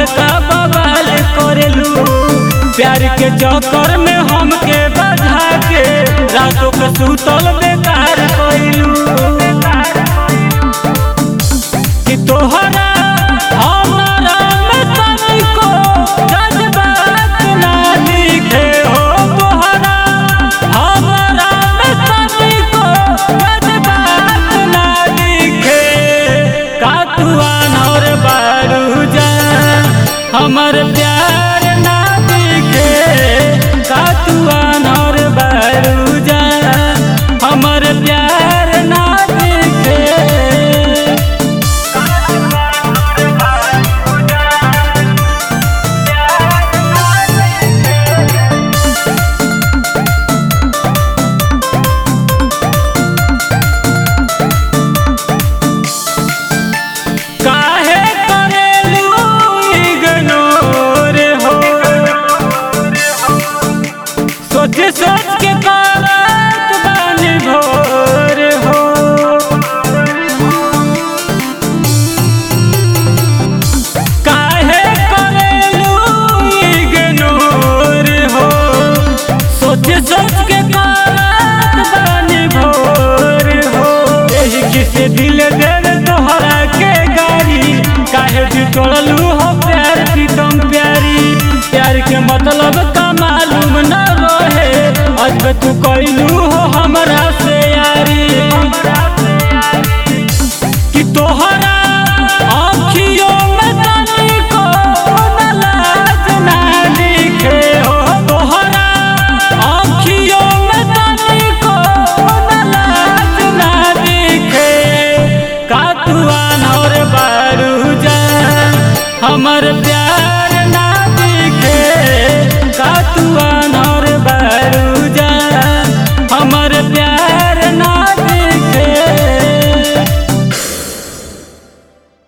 बड़का बवाल करेलू। प्यार के चक्कर में हमके बधा के रातों के सुतल बेकार कइलू। कि तोहरा हमारा में तनिको जज्बात ना दिखे हो, तोहरा हमारा में तनिको जज्बात ना दिखे। का तू अनौर बारू जान हमर प्यार ना दिखे। का तू अनौर बारू जान हमर प्यार ना दिखे। काहे करेलू इग्नोर हो, सोच सोच के करत बानी भोर हो। काहे करेलू इग्नोर हो, सोच सोच के करत बानी भोर हो। एही किसे दिल देर तोहरा के गारी, काहे भी तोड़लू हो प्यार प्रीतम प्यारी। प्यार के मतलब का मालूम न रहे, आज तू कइलू हो हमरा से यारी। कि तोहरा आँखियों में तनिको न लाज ना दिखे हो, तोहरा आँखियों में तनिको न लाज ना दिखे। का तू अनौर बारू जान हमर प्यार